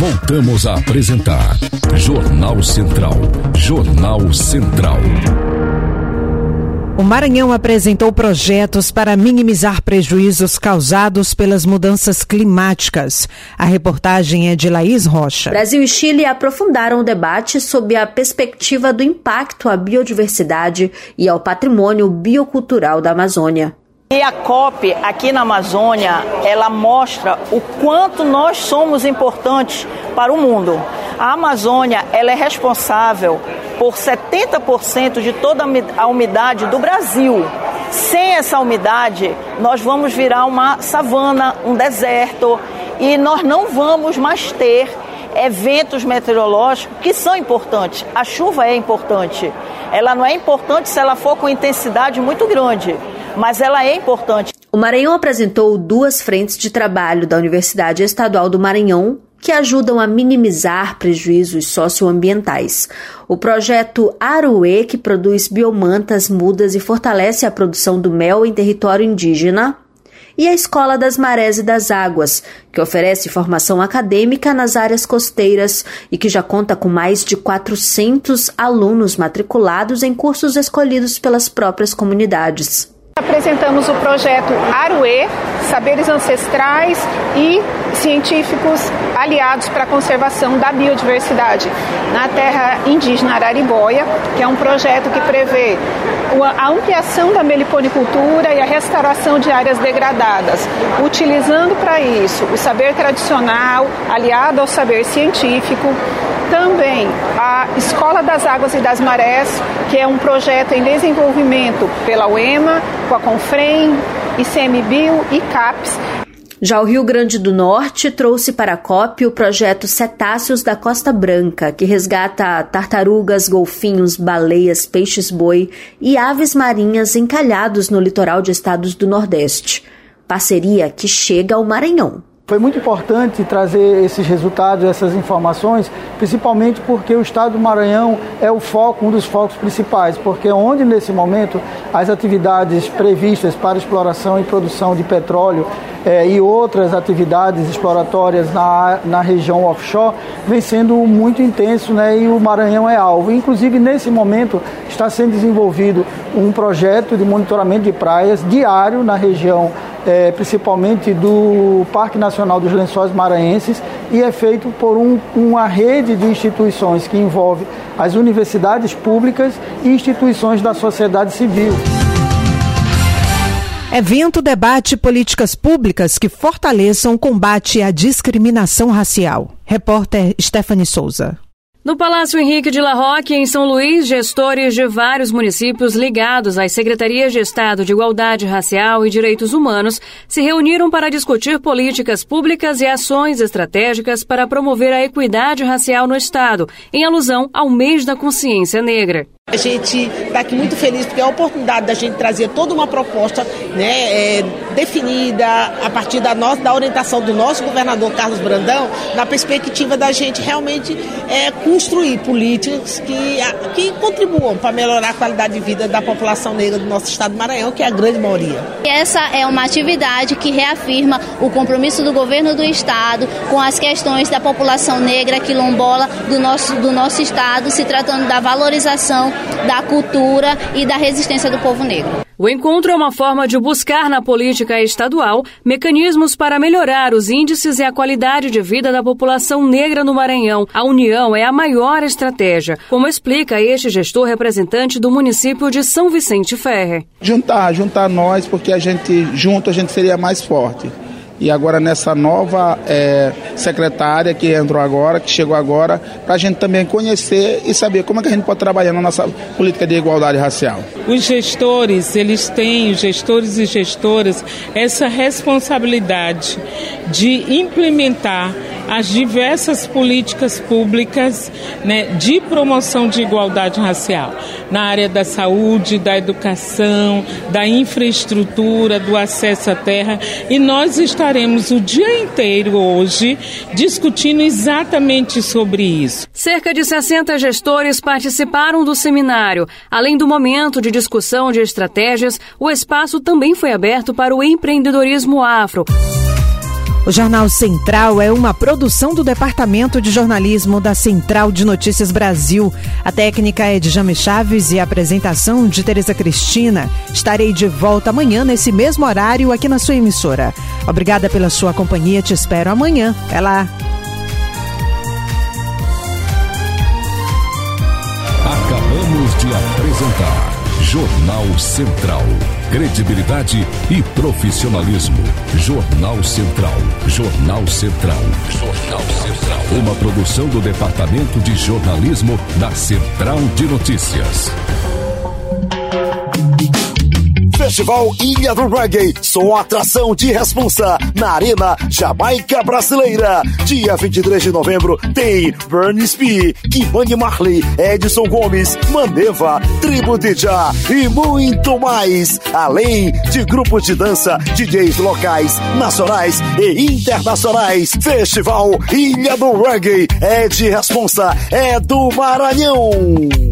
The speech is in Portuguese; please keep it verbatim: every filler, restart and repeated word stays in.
Voltamos a apresentar Jornal Central. Jornal Central. O Maranhão apresentou projetos para minimizar prejuízos causados pelas mudanças climáticas. A reportagem é de Laís Rocha. Brasil e Chile aprofundaram o debate sob a perspectiva do impacto à biodiversidade e ao patrimônio biocultural da Amazônia. E a COP aqui na Amazônia, ela mostra o quanto nós somos importantes para o mundo. A Amazônia, ela é responsável por setenta por cento de toda a umidade do Brasil. Sem essa umidade, nós vamos virar uma savana, um deserto, e nós não vamos mais ter eventos meteorológicos que são importantes. A chuva é importante. Ela não é importante se ela for com intensidade muito grande, mas ela é importante. O Maranhão apresentou duas frentes de trabalho da Universidade Estadual do Maranhão que ajudam a minimizar prejuízos socioambientais. O projeto Aruê, que produz biomantas, mudas e fortalece a produção do mel em território indígena, e a Escola das Marés e das Águas, que oferece formação acadêmica nas áreas costeiras e que já conta com mais de quatrocentos alunos matriculados em cursos escolhidos pelas próprias comunidades. Apresentamos o projeto Aruê, Saberes Ancestrais e Científicos Aliados para a Conservação da Biodiversidade na terra indígena Araribóia, que é um projeto que prevê a ampliação da meliponicultura e a restauração de áreas degradadas, utilizando para isso o saber tradicional aliado ao saber científico. Também a Escola das Águas e das Marés, que é um projeto em desenvolvimento pela U E M A, com a Confrem, ICMBio e CAPES. Já o Rio Grande do Norte trouxe para a COP o projeto Cetáceos da Costa Branca, que resgata tartarugas, golfinhos, baleias, peixes-boi e aves marinhas encalhados no litoral de estados do Nordeste. Parceria que chega ao Maranhão. Foi muito importante trazer esses resultados, essas informações, principalmente porque o estado do Maranhão é o foco, um dos focos principais, porque onde nesse momento as atividades previstas para exploração e produção de petróleo eh, e outras atividades exploratórias na, na região offshore vem sendo muito intenso, né, e o Maranhão é alvo. Inclusive, nesse momento, está sendo desenvolvido um projeto de monitoramento de praias diário na região É, principalmente do Parque Nacional dos Lençóis Maranhenses, e é feito por um, uma rede de instituições que envolve as universidades públicas e instituições da sociedade civil. Evento debate políticas públicas que fortaleçam o combate à discriminação racial. Repórter Stephanie Souza. No Palácio Henrique de La Roque, em São Luís, gestores de vários municípios ligados às Secretarias de Estado de Igualdade Racial e Direitos Humanos se reuniram para discutir políticas públicas e ações estratégicas para promover a equidade racial no Estado, em alusão ao mês da consciência negra. A gente está aqui muito feliz porque é a oportunidade da gente trazer toda uma proposta, né, é, definida a partir da, nossa, da orientação do nosso governador Carlos Brandão, na perspectiva da gente realmente é, construir políticas que, que contribuam para melhorar a qualidade de vida da população negra do nosso estado do Maranhão, que é a grande maioria. Essa é uma atividade que reafirma o compromisso do governo do estado com as questões da população negra quilombola do nosso, do nosso estado, se tratando da valorização da cultura e da resistência do povo negro. O encontro é uma forma de buscar na política estadual mecanismos para melhorar os índices e a qualidade de vida da população negra no Maranhão. A união é a maior estratégia, como explica este gestor representante do município de São Vicente Ferre. Juntar, juntar nós, porque a gente, junto, a gente seria mais forte. E agora nessa nova é, secretária que entrou agora, que chegou agora, para a gente também conhecer e saber como é que a gente pode trabalhar na nossa política de igualdade racial. Os gestores, eles têm, os gestores e gestoras, essa responsabilidade de implementar as diversas políticas públicas, né, de promoção de igualdade racial, na área da saúde, da educação, da infraestrutura, do acesso à terra, e nós estaremos o dia inteiro hoje discutindo exatamente sobre isso. Cerca de sessenta gestores participaram do seminário. Além do momento de discussão de estratégias, o espaço também foi aberto para o empreendedorismo afro. O Jornal Central é uma produção do Departamento de Jornalismo da Central de Notícias Brasil. A técnica é de Jame Chaves e a apresentação de Tereza Cristina. Estarei de volta amanhã nesse mesmo horário aqui na sua emissora. Obrigada pela sua companhia, te espero amanhã. Até lá. Acabamos de apresentar Jornal Central. Credibilidade e profissionalismo. Jornal Central. Jornal Central. Jornal Central. Uma produção do Departamento de Jornalismo da Central de Notícias. Festival Ilha do Reggae, som atração de responsa na Arena Jamaica Brasileira. Dia vinte e três de novembro tem Burn Speed, Kimani Marley, Edson Gomes, Maneva, Tribo D J e muito mais. Além de grupos de dança, D Js locais, nacionais e internacionais. Festival Ilha do Reggae é de responsa, é do Maranhão.